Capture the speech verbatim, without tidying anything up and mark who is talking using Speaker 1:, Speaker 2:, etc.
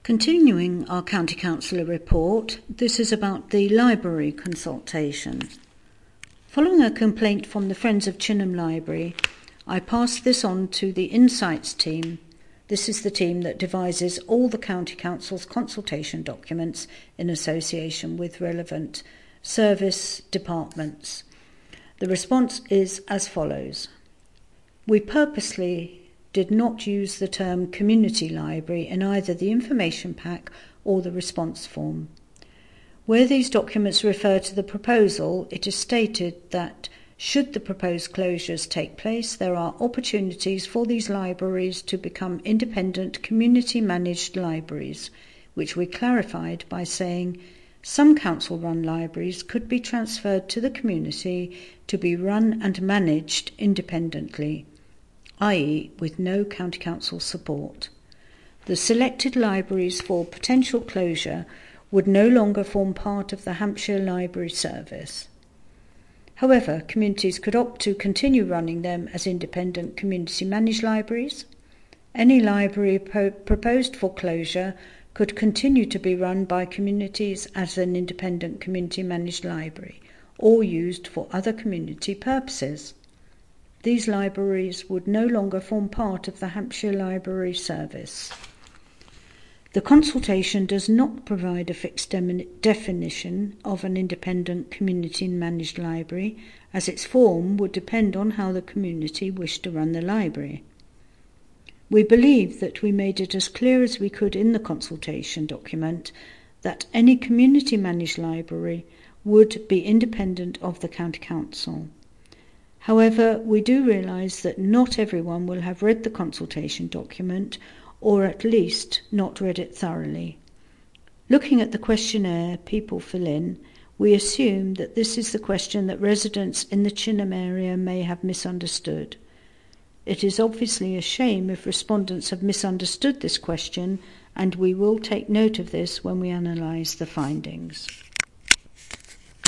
Speaker 1: Continuing our County Councillor report, this is about the library consultation. Following a complaint from the Friends of Chinham Library, I passed this on to the Insights team. This is the team that devises all the County Council's consultation documents in association with relevant service departments. The response is as follows. We purposely did not use the term community library in either the information pack or the response form. Where these documents refer to the proposal, it is stated that should the proposed closures take place, there are opportunities for these libraries to become independent community-managed libraries, which we clarified by saying some council-run libraries could be transferred to the community to be run and managed independently, that is with no county council support. The selected libraries for potential closure would no longer form part of the Hampshire Library Service. However, communities could opt to continue running them as independent community-managed libraries. Any library po- proposed for closure could continue to be run by communities as an independent community-managed library or used for other community purposes. These libraries would no longer form part of the Hampshire Library Service. The consultation does not provide a fixed de- definition of an independent community-managed library, as its form would depend on how the community wished to run the library. We believe that we made it as clear as we could in the consultation document that any community-managed library would be independent of the County Council. However, we do realise that not everyone will have read the consultation document, or at least not read it thoroughly. Looking at the questionnaire people fill in, we assume that this is the question that residents in the Chinham area may have misunderstood. It is obviously a shame if respondents have misunderstood this question, and we will take note of this when we analyse the findings.